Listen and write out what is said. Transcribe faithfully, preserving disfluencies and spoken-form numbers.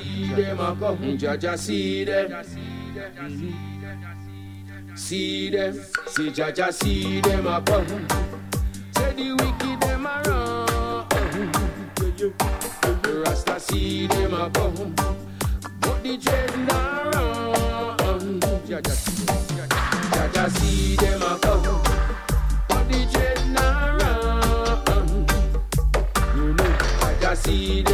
see them a come, Jaja see them. See them, see Jaja see them a come. Say the wicked them a run. Rasta see them a come. But the dread na run. Jaja see them, Jaja see them a come. But the dread na run. You know, Jaja see them.